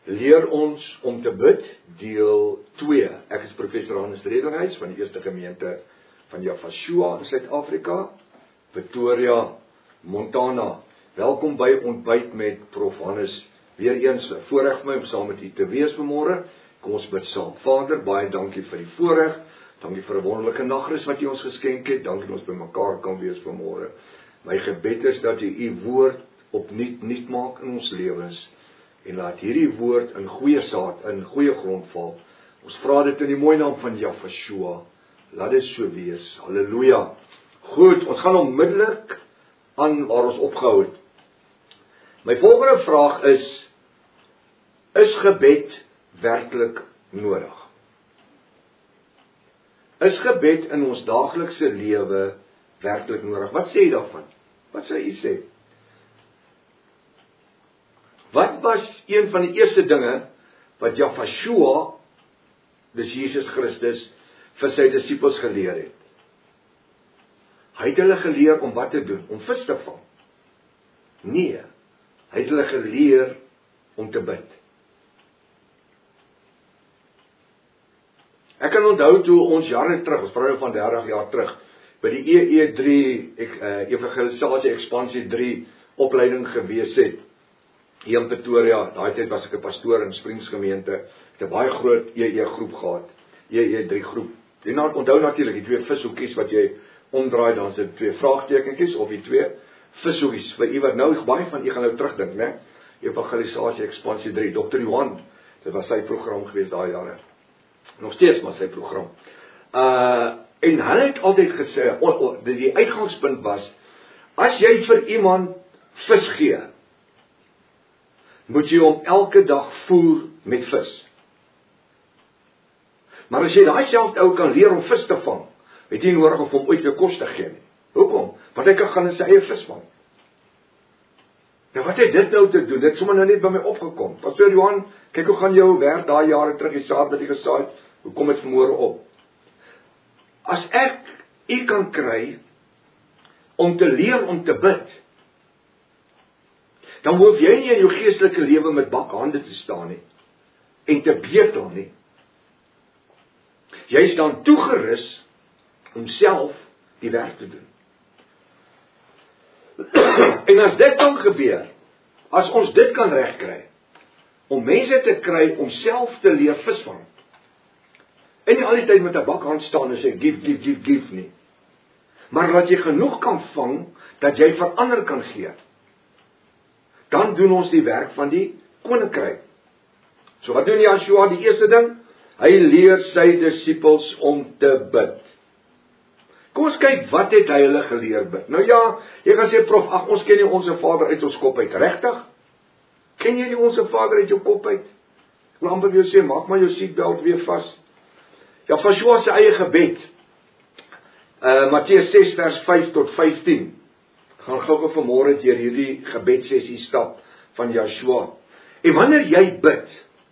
Leer ons om te bid, deel 2. Ek is professor Hannes Rederhuis van die Eerste Gemeente van Javashua in Suid-Afrika, Pretoria, Montana. Welkom by Ontbyt met Prof. Hannes. Weereens 'n voorreg vir my om saam met u te wees vanmôre. Kom ons bid saam. Vader, baie dankie vir die voorreg. Dankie vir 'n wonderlike nagrus wat u ons geskenk het. Dankie dat ons by mekaar kan wees vanmôre. My gebed is dat u woord opnuut nuut maak in ons lewens. En laat hierdie woord in goeie saad, in goeie grond val. Ons vra dit in die mooi naam van Javashua. Laat dit so wees. Halleluja. Goed, ons gaan onmiddellik aan waar ons opgehou het. My volgende vraag is gebed werklik nodig? Is gebed in ons daaglikse lewe werklik nodig? Wat sê jy daarvan? Wat sê jy sê? Wat was een van die eerste dinge wat Javashua, dis Jesus Christus, vir sy disippels geleer het? Hy het hulle geleer om wat te doen? Om vis te vang? Nee, hy het hulle geleer om te bid. Ek kan onthou toe ons jare terug, ons praat van 30 jaar terug, by die EE3, Evangelisasie Ekspansie 3 opleiding gewees het, hier in Pretoria. Daai tyd was ek 'n pastoor in Springs gemeente, het 'n baie groot EE groep gehad, EE3 groep. Jy onthou natuurlik die 2 vishoekies wat jy omdraai, dan sit 2 vraagtekentjies of die 2 vishoekies. Vir u wat nou, baie van u gaan nou terugdink, né? Evangelisasie Ekspansie 3, Dr. Johan, dit was sy program gewees daai jare. Nog steeds maar sy program. En hulle het altyd gesê, die uitgangspunt was, as jy vir iemand vis gee, moet jy hom elke dag voer met vis. Maar as jy daai selfde ou kan leer om vis te vang, het jy nodig om hom ooit weer kos te gee nie. Hoekom? Want hy kan gaan in sy eie vis vang. Nou wat het dit nou te doen? Dit het sommer nou net by my opgekom. Pastor Johan, kyk hoe gaan jou werk daai jare terug, die saad wat jy gesaai het, hoe kom dit vanmôre op? As ek u kan kry om te leer om te bid, dan hoef jy nie in jou geestelike lewe met bakhande te staan nie, en te betel nie. Jy is dan toegerus om self die werk te doen. En as dit kan gebeur, as ons dit kan regkry, om mense te kry om self te leer visvang, en nie al die tyd met 'n bakhand staan en sê, give nie, maar dat jy genoeg kan vang, dat jy vir ander kan gee, dan doen ons die werk van die koninkryk. So wat doen Joshua? Die eerste ding, hy leer sy disippels om te bid. Kom ons kyk, wat het hy hulle geleer bid? Nou ja, jy gaan sê, Prof, ag, ons ken nie Onse Vader uit ons kop uit. Regtig? Ken jy nie Onse Vader uit jou kop uit? Ek wil amper vir jou sê, maak maar jou seatbelt weer vas. Ja, Joshua se eie gebed. Matteus 6 vers 5 tot 15. Gaan gou vanmôre deur hierdie gebedsessie stap van Joshua. En wanneer jy bid,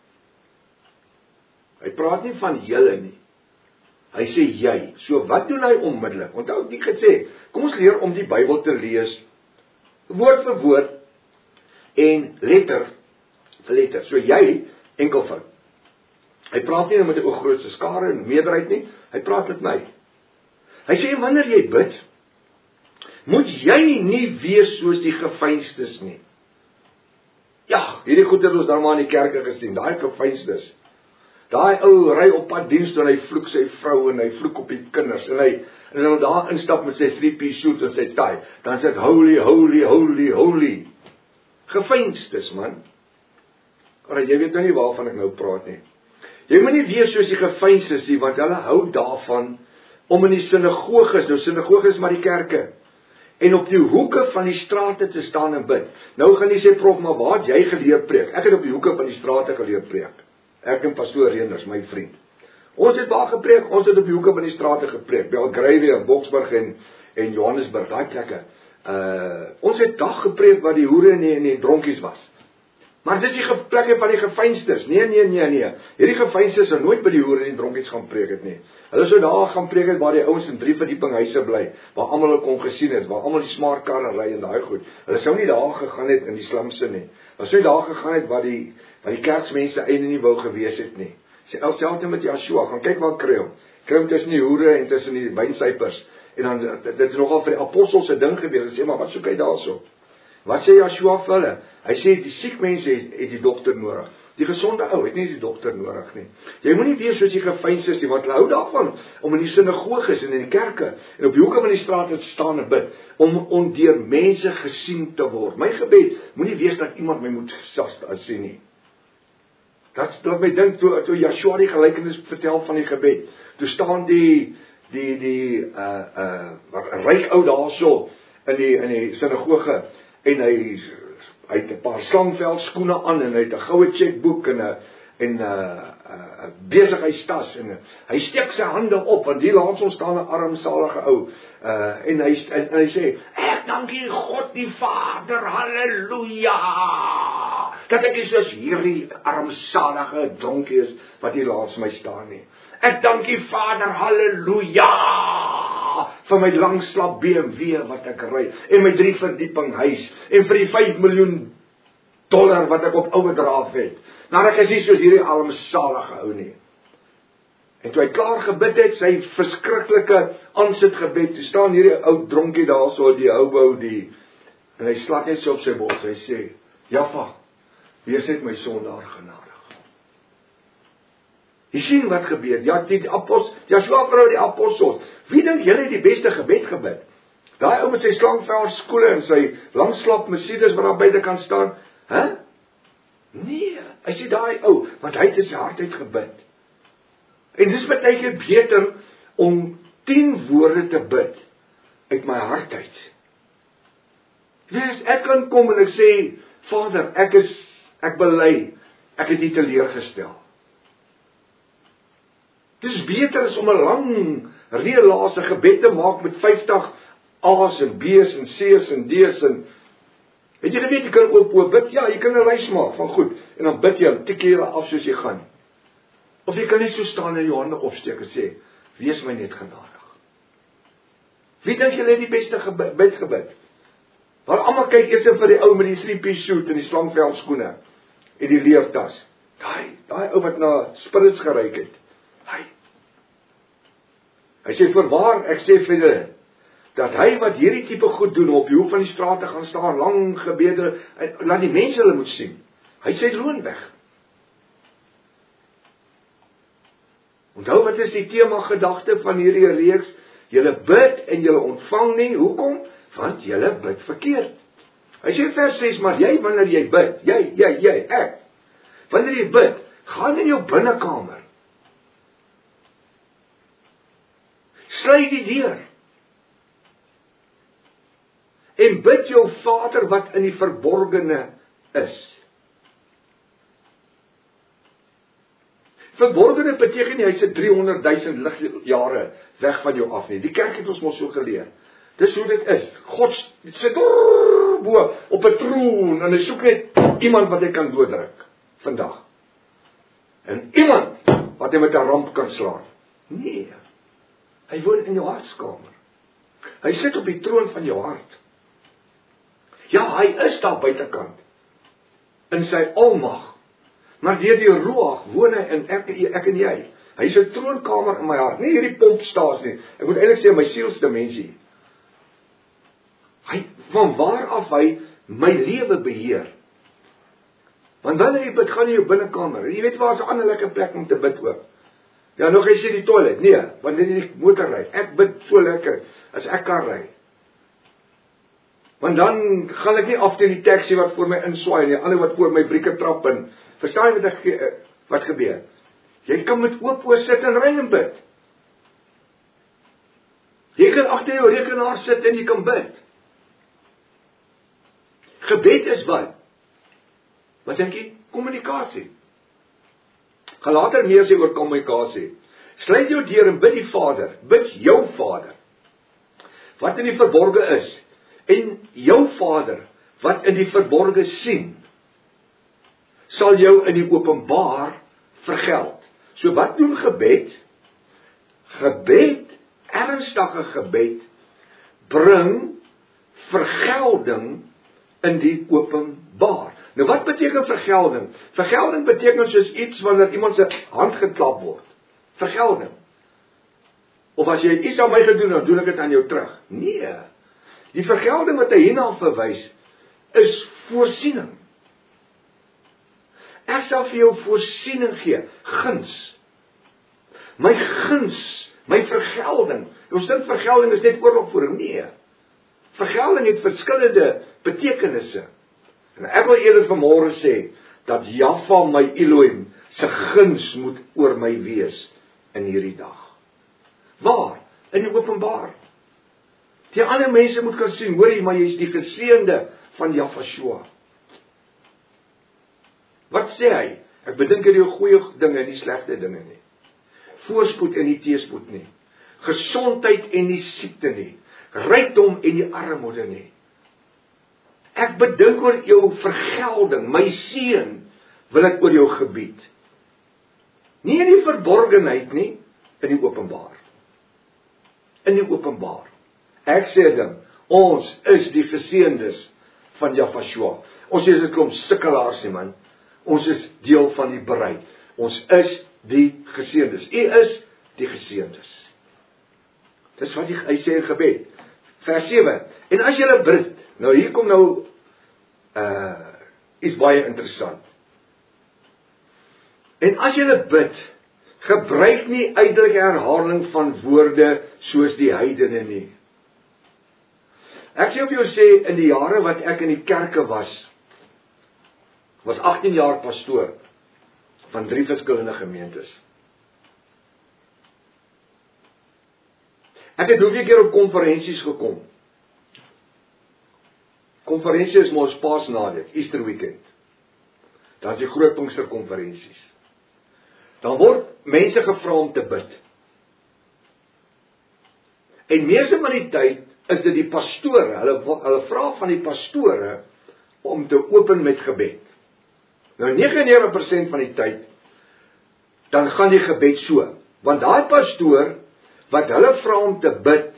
hy praat nie van julle nie. Hy sê jy. So wat doen hy onmiddellik? Onthou ek het gesê, kom ons leer om die Bybel te lees, woord vir woord, en letter vir letter. So jy, enkelvoud. Hy praat nie met 'n grootste skare, 'n meerderheid nie, hy praat met my. Hy sê, wanneer jy bid, moet jy nie wees soos die geveinstes nie. Ja, hierdie goed het ons dan maar in die kerke gesien, daai geveinstes. Daai ou ry op pad diens toe en hy vloek sy vrou en hy vloek op die kinders en hy dan daar instap met sy 3-piece suits en sy tie. Dan sê dit holy, holy, holy, holy. Geveinstes, man. Maar jy weet nou nie waarvan ek nou praat nie. Jy moet nie wees soos die geveinstes nie, want hulle hou daarvan om in die sinagoges, nou sinagoges is maar die kerke, en op die hoeke van die strate te staan en bid. Nou gaan jy sê, Prof, maar waar het jy geleer preek? Ek het op die hoeke van die strate geleer preek. Ek en pastoor Reenders, my vriend. Ons het waar gepreek, ons het op die hoeke van die strate gepreek, Belgravia en Boksburg en Johannesburg, daai plekke. Ons het dag gepreek waar die hoere en die dronkies was. Maar dit is die plekke van die gefeinstes. Nee. Hierdie gefeinstes sal nooit by die hoere en die dronkies gaan preek het nie. Hulle sou daar gaan preek het waar die ouens in 3 verdieping huise bly, waar almal hulle kon gesien het, waar almal die smart karre ry en daai goed. Hulle sou nie daar gegaan het in die slumse nie. Hulle sou daar gegaan het waar die kerksmense einde nie wou gewees het nie. Selfs met Joshua, gaan kyk waar kry hom. Kry hom tussen die hoere en tussen die wynsuipers. En dan, dit is nogal vir die apostels se ding gewees. Hulle sê, maar wat soek hy daarso? Wat sê Joshua vir hulle? Hy sê, die siek mense het die dokter nodig. Die gesonde ou het nie die dokter nodig nie. Jy moet nie wees soos die gefeinstes nie, want hulle hou daarvan om in die sinagoges en in die kerke en op die hoeke van die straat te staan en bid, om deur mense gesien te word. My gebed moenie wees dat iemand my moet sien nie. Dat my dink toe Joshua die gelykenis vertel van die gebed. Toe staan die ryk ou daarso in die sinagoge en hy het 'n paar slangvel skoene aan en hy het 'n goue chequeboek en 'n besigheidstas en hy steek sy hande op want hier langs ons staan 'n armsalige ou en hy sê ek dankie God die Vader, halleluja, dat ek is soos hierdie armsalige dronkie is wat hier langs my staan nie. Ek dankie Vader, halleluja, vir my langslap BMW wat ek ry, en my 3 verdieping huis, en vir die $5 miljoen wat ek op oordraaf het. Nou ek is nie soos hierdie armsalige ou nie. En toe hy klaar gebid het, sy verskriklike aansit gebed, toe staan hierdie ou dronkie daar so, die hou en hy slak net so op sy bors, hy sê, Jaffa, wees net my sondaar genadig. Jy sien wat gebeur, Joshua vrou die apostels, wie dink julle het die beste gebed gebid? Daai ou met sy slangvel skoene en sy langslap Mercedes wat daar buite kan staan, Nee, hy sê daai ou, want hy het sy hart uit gebid. En dis baie keer beter om 10 woorde te bid uit my hart uit. Wees, ek kan kom en ek sê, Vader, ek bely, ek het U teleurgestel. Dis beter as om 'n lang reëlase gebed te maak met 50 A's en B's en C's en D's en het jy geweet, jy kan oop bid, ja, jy kan 'n lys maak van goed, en dan bid jy, tik jy af soos jy gaan. Of jy kan net so staan en jou hande opsteek en sê, wees my net genadig. Wie dink julle het die beste gebid? Waar almal kyk eers vir die ou met die 3-piece suit en die slangvel skoene en die leertas. Daai ou wat na spirits geryk het. Hy sê, voorwaar, ek sê vir julle, dat hy wat hierdie tipe goed doen, op die hoek van die straat te gaan staan, lang gebede, laat die mense hulle moet sien. Hy sê loon weg. Onthou wat is die tema gedagte van hierdie reeks? Julle bid en julle ontvang nie, hoekom? Want julle bid verkeerd. Hy sê vers 6, maar jy, wanneer jy bid, jy, ek, wanneer jy bid, gaan in jou binnekamer, sluit die deur, en bid jou Vader wat in die verborgene is. Verborgene beteken nie, hy sit 300.000 ligjare weg van jou af nie. Die kerk het ons mos so geleer. Dis hoe dit is. God sit bo op 'n troon, en hy soek net iemand wat hy kan dooddruk, vandag. En iemand wat hy met 'n ramp kan slaan. Nee, hy woon in jou hartskamer. Hy sit op die troon van jou hart. Ja, hy is daar buitekant, in sy almag, maar deur die Ruach woon hy in ek en jy. Hy is 'n troonkamer in my hart, nie hierdie pompstasie nie. Ek moet eintlik sê, my sielsdimensie. Van waar af hy my lewe beheer. Want wanneer jy bid, gaan jy jou binnekamer, en jy weet waar is 'n ander lekker plek om te bid ook. Ja, nog hy sê die toilet, nee, wanneer jy die motor ry, ek bid so lekker, as ek kan ry. Want dan gaan ek nie af teen die taxi wat voor my inswaai nie, ander wat voor my brieke trap in. Verstaan jy wat gebeur? Jy kan met oop oë sit en ry en bid. Jy kan agter jou rekenaar sit en jy kan bid. Gebed is wat? Wat dink jy? Kommunikasie. Gaan later meer sê oor kommunikasie. Sluit jou deur en bid die Vader, bid jou Vader, wat in die verborge is, en jou Vader, wat in die verborge sien, sal jou in die openbaar vergeld. So wat doen gebed? Gebed, ernstige gebed, bring vergelding in die openbaar. Nou wat beteken vergelding? Vergelding beteken soos iets wanneer iemand se hand geklap word. Vergelding. Of as jy iets aan my gedoen, dan doen ek dit aan jou terug. Nee. Die vergelding wat hy hierna verwys, is voorsiening. Ek sal vir jou voorsiening gee, guns. My guns, my vergelding. Ons dink vergelding is net oorlogvoering. Nee. Vergelding het verskillende betekenisse. En ek wil eerder vanmôre sê, dat Jahwe my Elohim, se guns moet oor my wees, in hierdie dag. Waar? In die openbaar. Die ander mense moet kan sien, hoor jy, maar jy is die geseënde van Jahwe. Wat sê hy? Ek bedink in die goeie dinge en die slegte dinge nie. Voorspoed en die teëspoed nie. Gesondheid en die siekte nie. Rykdom en die armoede nie. Ek bedink oor jou vergelding, my seën, wil ek oor jou gebied. Nie in die verborgenheid nie, in die openbaar. In die openbaar. Ek sê dan, ons is die geseëndes van Jahwe. Ons is 'n klomp sukkelaars nie, man. Ons is deel van die bruid. Ons is die geseëndes. U is die geseëndes. Dis wat hy sê in gebed. Vers 7. En as julle bid, nou hier kom nou iets baie interessant. En as julle bid, gebruik nie uiterlike herhaling van woorde soos die heidene nie. Ek sê op jou sê, in die jare wat ek in die kerke was 18 jaar pastoor van 3 verskillende gemeentes. Ek het hoeveel keer op konferensies gekom. Konferensie is mos Paasnaweek, Easter weekend. Dan is die groot Pinksterkonferensies. Dan word mense gevra om te bid. En meeste van die tyd is dit die pastore, hulle vra van die pastore om te open met gebed. Nou 99% van die tyd, dan gaan die gebed so. Want daai pastoor, wat hulle vra om te bid,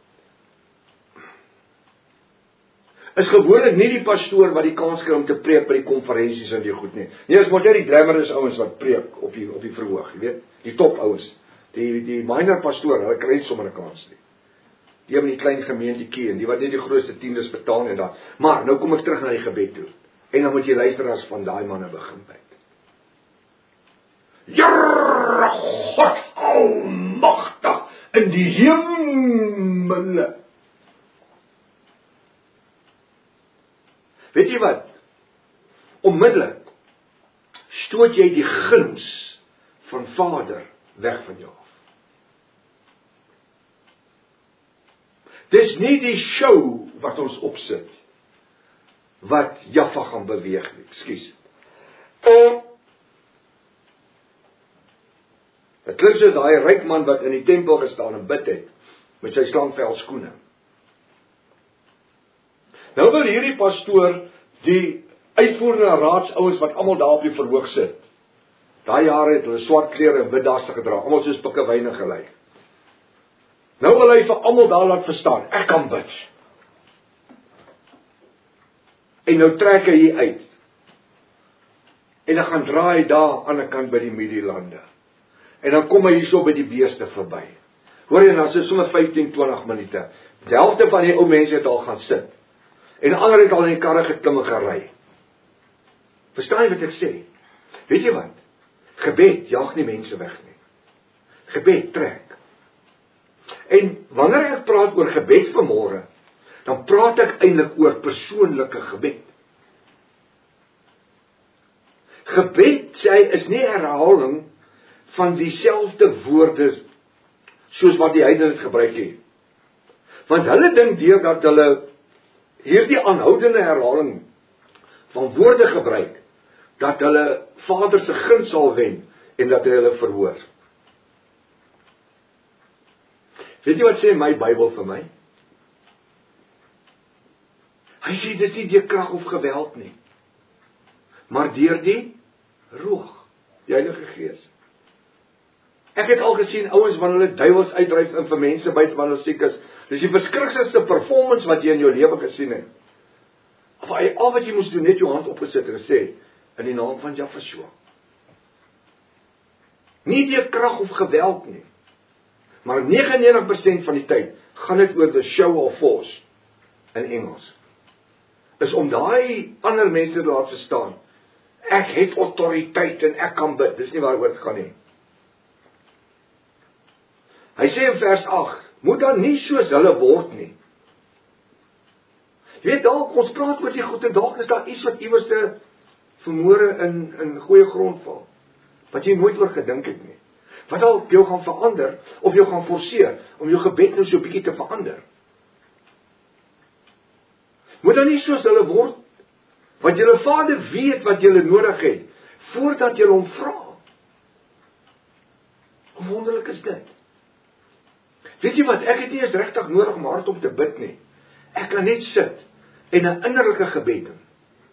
is gewoonlik nie die pastoor wat die kans kry om te preek by die konferensies en die goed nie. Nee, is mos net die glamorous ouens wat preek op die verhoog, jy weet, die top ouens. Die minor pastoor, hulle kry nie sommer 'n kans nie. Die in die klein gemeentetjie en die wat net die grootste tiendes betaal en dan. Maar nou kom ek terug na die gebed toe. En dan moet jy luister as van daai manne begin bid. Here God almagtig in die hemele. Weet jy wat? Onmiddellik stoot jy die guns van Vader weg van jou af. Dis nie die show wat ons opsit wat Jahwe gaan beweeg nie. Ekskuus. Dit klink soos daai ryk man wat in die tempel gestaan en bid het met sy slangvel skoene. Nou wil hierdie pastoor die uitvoerende raadsouens wat almal daar op die verhoog sit. Daai jare het hulle swart klere en wit dasse gedra, almal soos pikkewyne gelyk. Nou wil hy vir almal daar laat verstaan, ek kan bid. En nou trek hy hier uit. En dan gaan draai daar aan die kant by die Midielande. En dan kom hy hierso by die beeste verby. Hoor jy, dan is dit sommer 15-20 minute. Die helfte van die ou mense het al gaan sit. En ander het al in die karre geklim en gery. Verstaan jy wat ek sê? Weet jy wat? Gebed jaag nie mense weg nie. Gebed trek. En wanneer ek praat oor gebed vanmôre, dan praat ek eintlik oor persoonlike gebed. Gebed, sê hy, is nie herhaling van dieselfde woorde soos wat die heidene gebruik het. Want hulle dink deurdat hulle hierdie aanhoudende herhaling van woorde gebruik, dat hulle Vader se guns sal wen en dat hy hulle verhoor. Weet jy wat sê my Bybel vir my? Hy sê dis nie deur krag of geweld nie, maar deur die Ruach, die Heilige Gees. Ek het al gesien ouens wanneer hulle duiwels uitdryf en vir mense byt wanneer hulle siek is. Dis die verskriklikste performance wat jy in jou lewe gesien het. Al wat jy moes doen, net jou hand opgesit en gesê, in die naam van Yahshua. Nie deur krag of geweld nie. Maar 99% van die tyd gaan dit oor the show of force in Engels. Is om daai ander mense te laat verstaan. Ek het autoriteit en ek kan bid. Dis nie waaroor dit gaan nie. Hy sê in vers 8, moet dan nie soos hulle word nie. Jy weet, dalk ons praat oor die goed en dalk is daar iets wat iewers te vermoere in goeie grond val. Wat jy nooit oor gedink het nie. Wat dalk jou gaan verander, of jou gaan forceer, om jou gebed nou so 'n bietjie te verander. Moet dan nie soos hulle word, want julle Vader weet wat julle nodig het, voordat julle hom vra. Hoe wonderlik is dit? Weet jy wat, ek het nie eens regtig nodig om hardop te bid nie. Ek kan net sit, en 'n innerlike gebed doen.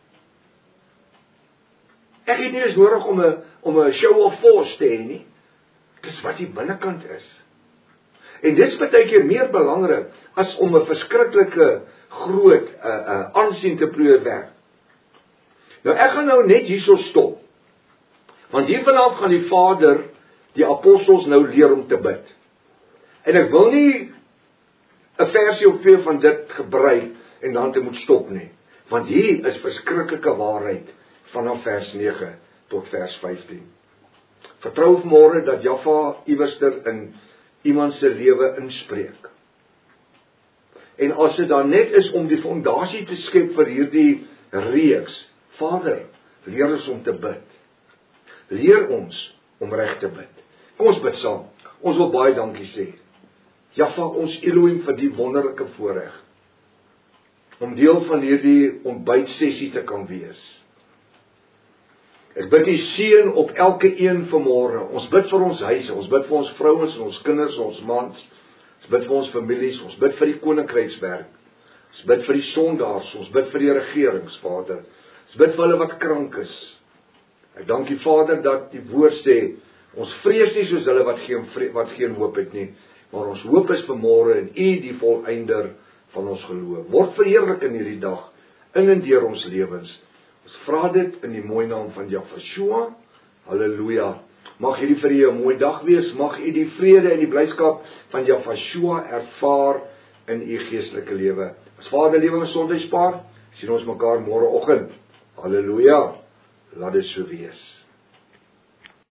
Ek het nie eens nodig om 'n show of force te hê nie. Dis wat die binnekant is. En dis baie keer meer belangrik as om 'n verskriklike groot aansien te probeer werk. Nou ek gaan nou net hierso stop. Want hiervanaf gaan die Vader die apostels nou leer om te bid. En ek wil nie 'n versie of twee van dit gebruik en dan te moet stop nie. Want hier is verskriklike waarheid vanaf vers 9 tot vers 15. Vertrou vanmôre dat Jaffa iewerster in iemand se lewe inspreek. En as dit dan net is om die fondasie te skep vir hierdie reeks, Vader, leer ons om te bid. Leer ons om reg te bid. Kom ons bid saam. Ons wil baie dankie sê. Jaffa, ons Elohim, vir die wonderlike voorreg om deel van hierdie ontbytsessie te kan wees. Ek bid die seën op elke een vanmôre. Ons bid vir ons huise, ons bid vir ons vrouens en ons kinders, ons mans. Ons bid vir ons families, ons bid vir die koninkrykswerk. Ons bid vir die sondaars, ons bid vir die regerings, Vader. Ons bid vir hulle wat krank is. Ek dank U, Vader, dat die woord sê, ons vrees nie soos hulle wat geen hoop het nie, maar ons hoop is vanmôre in U, die volëinder van ons geloof. Word verheerlik in hierdie dag, in en deur ons lewens. Ons vra dit in die mooi naam van Yahshua. Halleluja. Mag hierdie vir U 'n mooi dag wees. Mag U die vrede en die blydskap van Yahshua ervaar in U geestelike lewe. As Vader lewe en gesondheid spaar, sien ons mekaar môreoggend. Halleluja. Laat dit so wees.